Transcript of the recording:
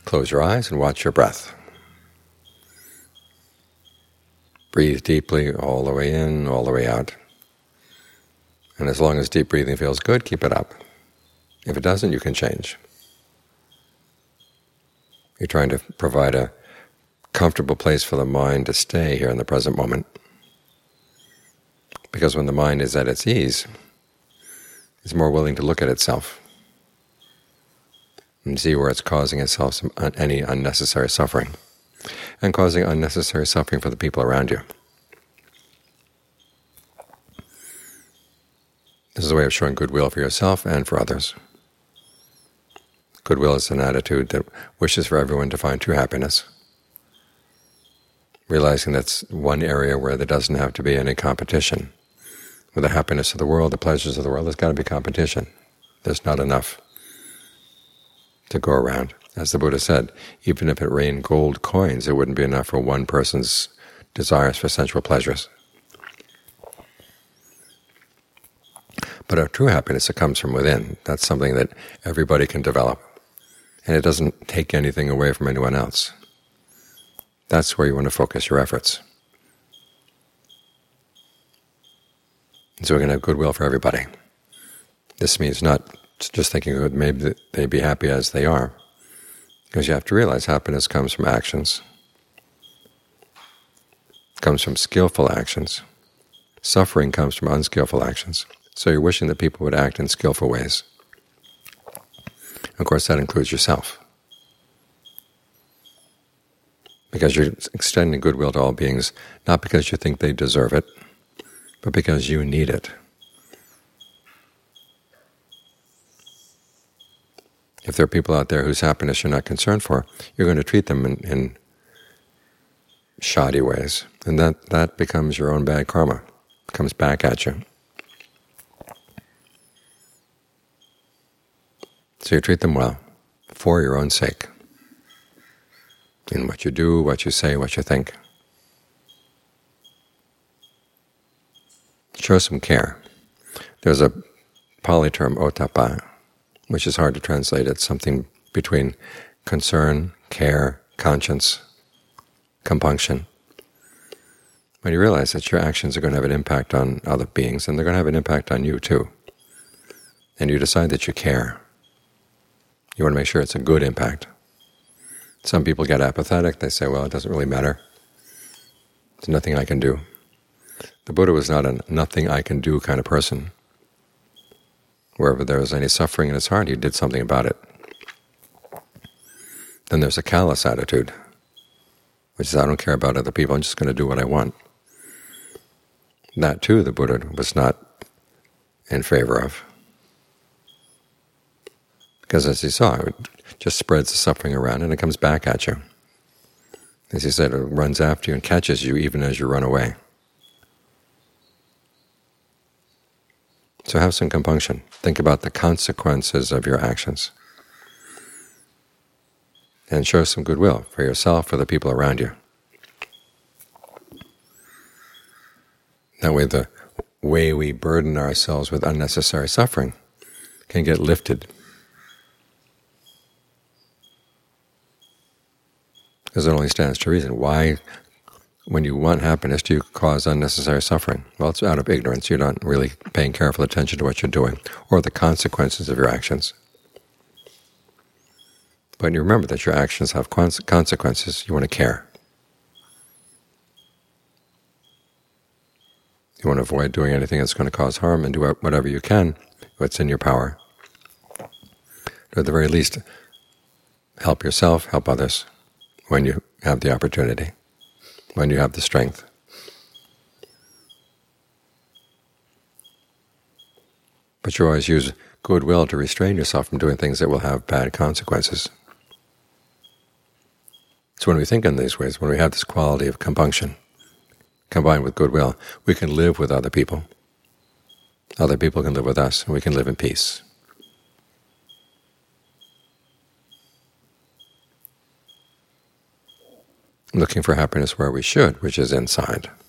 Close your eyes and watch your breath. Breathe deeply all the way in, all the way out. And as long as deep breathing feels good, keep it up. If it doesn't, you can change. You're trying to provide a comfortable place for the mind to stay here in the present moment. Because when the mind is at its ease, it's more willing to look at itself and see where it's causing itself any unnecessary suffering, and causing unnecessary suffering for the people around you. This is a way of showing goodwill for yourself and for others. Goodwill is an attitude that wishes for everyone to find true happiness, realizing that's one area where there doesn't have to be any competition. With the happiness of the world, the pleasures of the world, there's got to be competition. There's not enough to go around. As the Buddha said, even if it rained gold coins, it wouldn't be enough for one person's desires for sensual pleasures. But a true happiness that comes from within, that's something that everybody can develop. And it doesn't take anything away from anyone else. That's where you want to focus your efforts. And so we're going to have goodwill for everybody. This means not just thinking that maybe they be happy as they are, because you have to realize happiness comes from actions, comes from skillful actions. Suffering comes from unskillful actions. So you're wishing that people would act in skillful ways. Of course, that includes yourself, because you're extending goodwill to all beings, not because you think they deserve it, but because you need it. If there are people out there whose happiness you're not concerned for, you're going to treat them in shoddy ways, and that becomes your own bad karma. It comes back at you. So you treat them well, for your own sake, in what you do, what you say, what you think. Show some care. There's a Pali term, ottappa, which is hard to translate. It's something between concern, care, conscience, compunction. When you realize that your actions are going to have an impact on other beings, and they're going to have an impact on you too, and you decide that you care, you want to make sure it's a good impact. Some people get apathetic. They say, well, it doesn't really matter. There's nothing I can do. The Buddha was not a nothing I can do kind of person. Wherever there was any suffering in his heart, he did something about it. Then there's a callous attitude, which is, I don't care about other people, I'm just going to do what I want. That too the Buddha was not in favor of. Because as he saw, it just spreads the suffering around and it comes back at you. As he said, it runs after you and catches you even as you run away. So have some compunction. Think about the consequences of your actions. And show some goodwill for yourself, for the people around you. That way the way we burden ourselves with unnecessary suffering can get lifted. Because it only stands to reason. Why, when you want happiness, do you cause unnecessary suffering? Well, it's out of ignorance. You're not really paying careful attention to what you're doing or the consequences of your actions. But you remember that your actions have consequences. You want to care. You want to avoid doing anything that's going to cause harm, and do whatever you can, what's in your power. To at the very least, help yourself, help others, when you have the opportunity, when you have the strength. But you always use goodwill to restrain yourself from doing things that will have bad consequences. So when we think in these ways, when we have this quality of compunction combined with goodwill, we can live with other people. Other people can live with us, and we can live in peace. Looking for happiness where we should, which is inside.